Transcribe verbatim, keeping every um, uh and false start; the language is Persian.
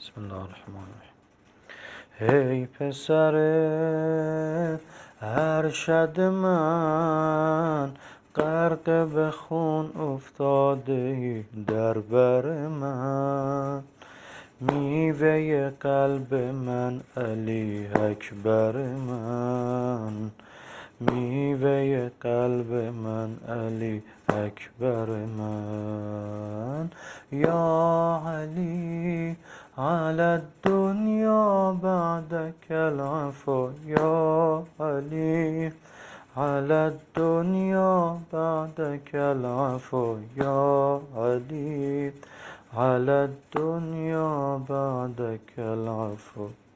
بسم الله الرحمن الرحیم. هی پسر ارشد من، غرق به خون افتاده ای در بر من. میوه قلب من علی اکبر من، میوه قلب من علی اکبر من. یا علی علی الدنیا بعدک العفو، یا علی علی الدنیا بعدک العفو، یا علی علی الدنیا بعدک العفو.